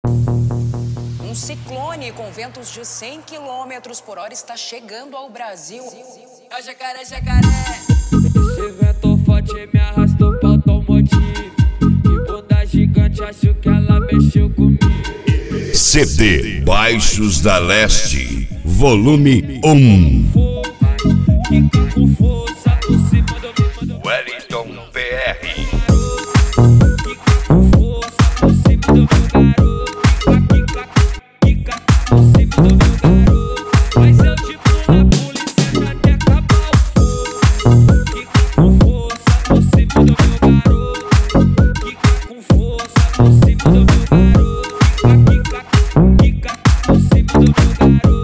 Um ciclone com ventos de 100 km por hora está chegando ao Brasil. É jacaré, jacaré. Esse vento forte me arrastou pra automotivo. Que bunda gigante, acho que ela mexeu comigo. CD Baixos da Leste, volume 1. Quica com força por cima do Wellington PR. Quica com força por cima do meu garoto. Quica por cima do meu garoto. Mas eu tipo na polícia até acabar o fogo. Quica com força por cima do meu garoto. Quica com força por cima do meu garoto. Quica por cima do meu garoto.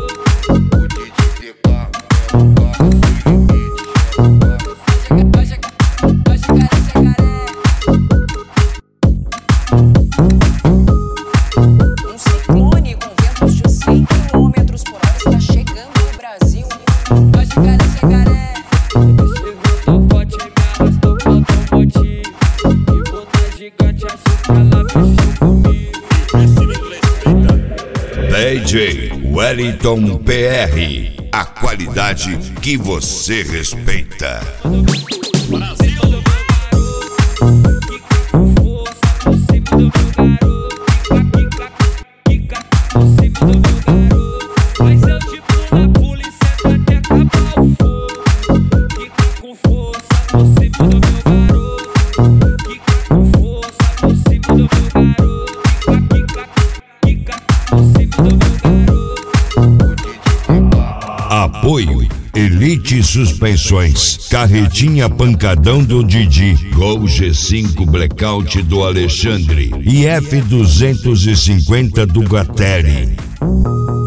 Um ciclone com ventos de 100 km por hora está chegando ao Brasil. É jacaré, jacaré. Esse vento forte me arrastou pra automotivo. Que bunda gigante, acho que ela mexeu comigo. DJ Wellington PR. A qualidade que você respeita. Brasil do meu garoto. Quica com força por cima do meu garoto. Quica por cima do meu garoto. Mas eu tipo na polícia até acabar o fogo. Quica com força por cima do meu garoto. Quica com força por cima do meu garoto. Quica por cima do meu garoto. Apoio Elite Suspensões, Carretinha Pancadão do Didi, Gol G5 Blackout do Alexandre e F250 do Gateri.